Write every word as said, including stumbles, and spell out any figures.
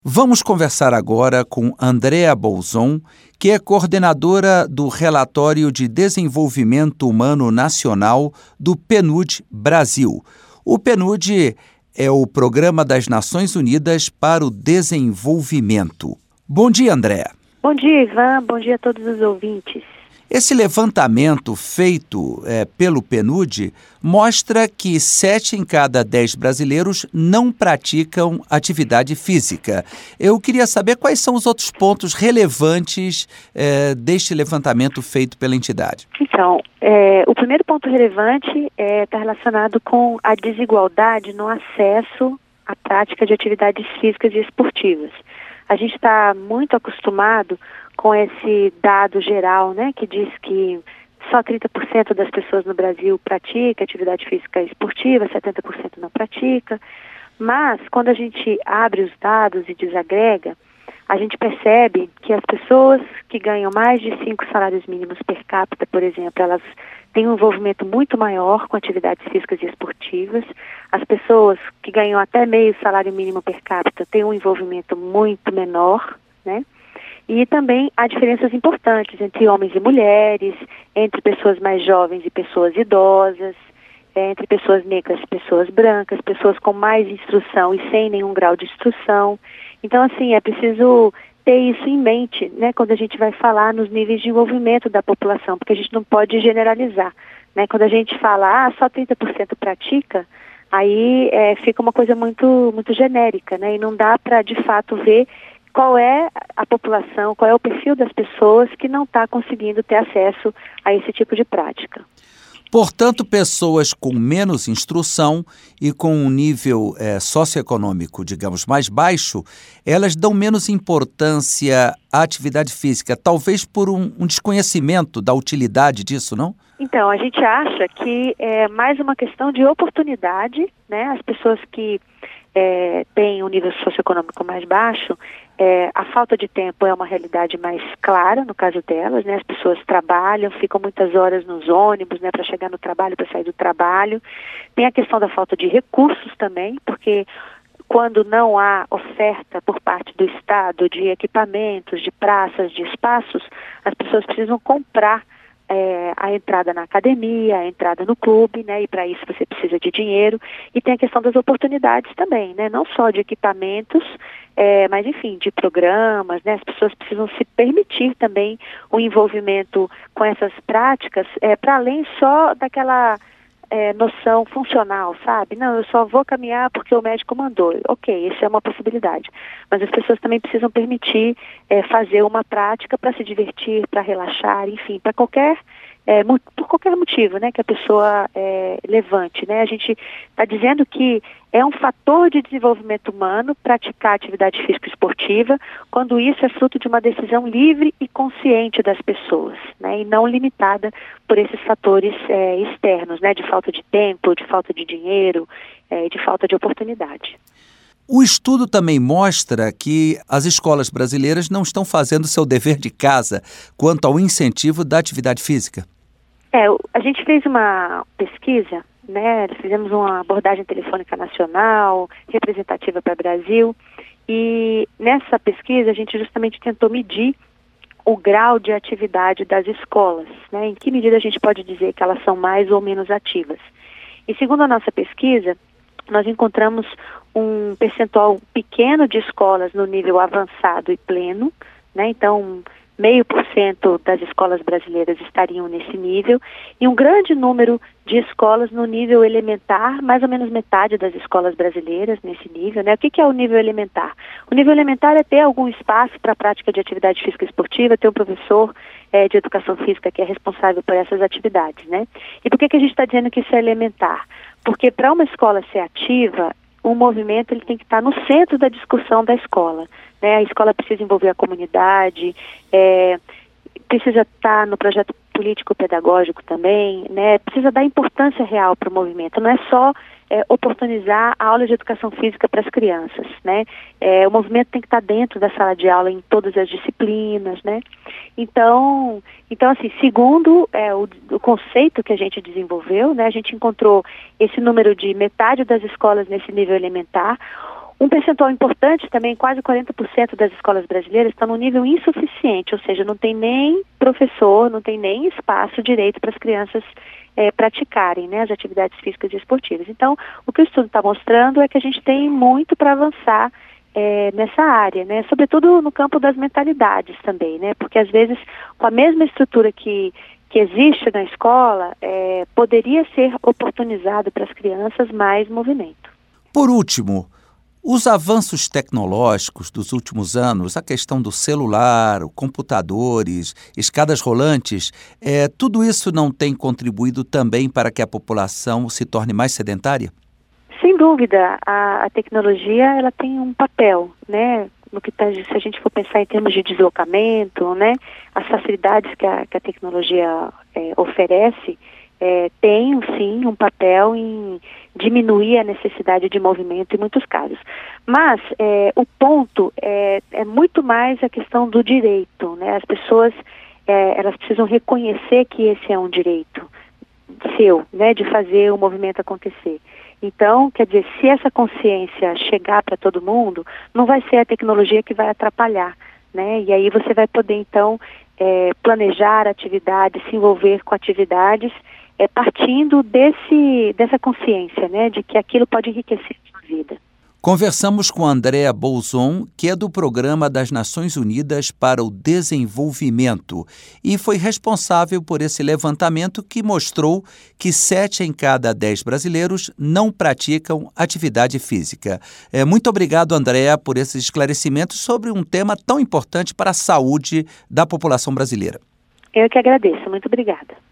Vamos conversar agora com Andréa Bolzon, que é coordenadora do Relatório de Desenvolvimento Humano Nacional do PNUD Brasil. O PNUD é o Programa das Nações Unidas para o Desenvolvimento. Bom dia, Andréa. Bom dia, Ivan. Bom dia a todos os ouvintes. Esse levantamento feito é, pelo PNUD mostra que sete em cada dez brasileiros não praticam atividade física. Eu queria saber quais são os outros pontos relevantes é, deste levantamento feito pela entidade. Então, é, o primeiro ponto relevante está é, relacionado com a desigualdade no acesso à prática de atividades físicas e esportivas. A gente está muito acostumado com esse dado geral, né, que diz que só trinta por cento das pessoas no Brasil pratica atividade física esportiva, setenta por cento não pratica, mas quando a gente abre os dados e desagrega, a gente percebe que as pessoas que ganham mais de cinco salários mínimos per capita, por exemplo, elas têm um envolvimento muito maior com atividades físicas e esportivas. As pessoas que ganham até meio salário mínimo per capita têm um envolvimento muito menor, né? E também há diferenças importantes entre homens e mulheres, entre pessoas mais jovens e pessoas idosas, entre pessoas negras e pessoas brancas, pessoas com mais instrução e sem nenhum grau de instrução. Então, assim, é preciso ter isso em mente, né, quando a gente vai falar nos níveis de envolvimento da população, porque a gente não pode generalizar, né? Quando a gente fala, ah, só trinta por cento pratica, aí é, fica uma coisa muito, muito genérica, né? E não dá para, de fato, ver qual é a população, qual é o perfil das pessoas que não está conseguindo ter acesso a esse tipo de prática. Portanto, pessoas com menos instrução e com um nível é, socioeconômico, digamos, mais baixo, elas dão menos importância à atividade física, talvez por um, um desconhecimento da utilidade disso, não? Então, a gente acha que é mais uma questão de oportunidade, né? As pessoas que é, têm um nível socioeconômico mais baixo, É, a falta de tempo é uma realidade mais clara no caso delas, né? As pessoas trabalham, ficam muitas horas nos ônibus, né, para chegar no trabalho, para sair do trabalho. Tem a questão da falta de recursos também, porque quando não há oferta por parte do Estado de equipamentos, de praças, de espaços, as pessoas precisam comprar É, a entrada na academia, a entrada no clube, né, e para isso você precisa de dinheiro, e tem a questão das oportunidades também, né, não só de equipamentos, é, mas enfim, de programas, né, as pessoas precisam se permitir também o envolvimento com essas práticas, é, para além só daquela é, noção funcional, sabe? Não, eu só vou caminhar porque o médico mandou. Ok, isso é uma possibilidade. Mas as pessoas também precisam permitir é, fazer uma prática para se divertir, para relaxar, enfim, para qualquer, é, por qualquer motivo, né, que a pessoa é, levante, né? A gente está dizendo que é um fator de desenvolvimento humano praticar atividade física esportiva quando isso é fruto de uma decisão livre e consciente das pessoas, né, e não limitada por esses fatores é, externos, né, de falta de tempo, de falta de dinheiro, é, de falta de oportunidade. O estudo também mostra que as escolas brasileiras não estão fazendo seu dever de casa quanto ao incentivo da atividade física. É, a gente fez uma pesquisa, né, fizemos uma abordagem telefônica nacional, representativa para o Brasil, e nessa pesquisa a gente justamente tentou medir o grau de atividade das escolas, né, em que medida a gente pode dizer que elas são mais ou menos ativas. E segundo a nossa pesquisa, nós encontramos um percentual pequeno de escolas no nível avançado e pleno, né, então meio por cento das escolas brasileiras estariam nesse nível, e um grande número de escolas no nível elementar, mais ou menos metade das escolas brasileiras nesse nível, né? O que que é o nível elementar? O nível elementar é ter algum espaço para a prática de atividade física esportiva, ter um professor é, de educação física que é responsável por essas atividades, né? E por que que a gente está dizendo que isso é elementar? Porque para uma escola ser ativa, o movimento ele tem que estar no centro da discussão da escola, né? A escola precisa envolver a comunidade, é, precisa estar no projeto político-pedagógico também, né? Precisa dar importância real para o movimento, não é só é, oportunizar a aula de educação física para as crianças, né? É, o movimento tem que estar dentro da sala de aula em todas as disciplinas, né? Então, então assim, segundo é, o, o conceito que a gente desenvolveu, né? A gente encontrou esse número de metade das escolas nesse nível elementar. Um percentual importante também, quase quarenta por cento das escolas brasileiras estão no nível insuficiente, ou seja, não tem nem professor, não tem nem espaço direito para as crianças é, praticarem, né, as atividades físicas e esportivas. Então, o que o estudo está mostrando é que a gente tem muito para avançar é, nessa área, né, sobretudo no campo das mentalidades também, né, porque às vezes com a mesma estrutura que, que existe na escola, é, poderia ser oportunizado para as crianças mais movimento. Por último, os avanços tecnológicos dos últimos anos, a questão do celular, computadores, escadas rolantes, é, tudo isso não tem contribuído também para que a população se torne mais sedentária? Sem dúvida, a, a tecnologia ela tem um papel, né? No que tá, se a gente for pensar em termos de deslocamento, né? As facilidades que a, que a tecnologia é, oferece, É, tem, sim, um papel em diminuir a necessidade de movimento em muitos casos. Mas é, o ponto é, é muito mais a questão do direito, né? As pessoas, é, elas precisam reconhecer que esse é um direito seu, né? De fazer o movimento acontecer. Então, quer dizer, se essa consciência chegar para todo mundo, não vai ser a tecnologia que vai atrapalhar, né? E aí você vai poder, então, é, planejar atividades, se envolver com atividades, É, partindo desse, dessa consciência, né, de que aquilo pode enriquecer a sua vida. Conversamos com Andréa Bolzon, que é do Programa das Nações Unidas para o Desenvolvimento e foi responsável por esse levantamento que mostrou que sete em cada dez brasileiros não praticam atividade física. É, muito obrigado, Andréa, por esses esclarecimentos sobre um tema tão importante para a saúde da população brasileira. Eu que agradeço. Muito obrigada.